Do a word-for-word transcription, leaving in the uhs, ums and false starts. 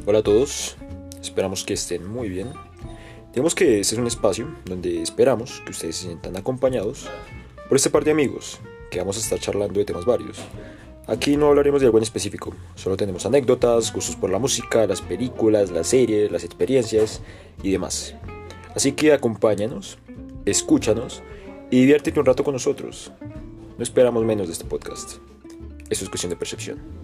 Hola a todos, esperamos que estén muy bien. Digamos que este es un espacio donde esperamos que ustedes se sientan acompañados por este par de amigos que vamos a estar charlando de temas varios. Aquí no hablaremos de algo en específico, solo tenemos anécdotas, gustos por la música, las películas, las series, las experiencias y demás. Así que acompáñanos, escúchanos y diviértete un rato con nosotros. No esperamos menos de este podcast. Eso es cuestión de percepción.